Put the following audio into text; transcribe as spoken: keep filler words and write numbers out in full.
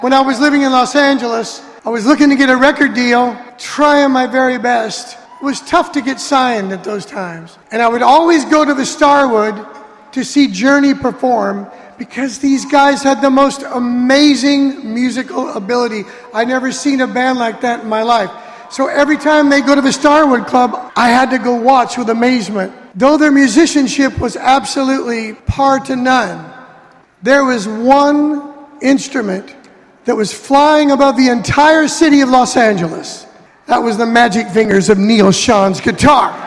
When I was living in Los Angeles, I was looking to get a record deal, trying my very best. It was tough to get signed at those times. And I would always go to the Starwood to see Journey perform because these guys had the most amazing musical ability. I'd never seen a band like that in my life. So every time they go to the Starwood Club, I had to go watch with amazement. Though their musicianship was absolutely par to none, there was one instrument that was flying above the entire city of Los Angeles. That was the magic fingers of Neil Sean's guitar.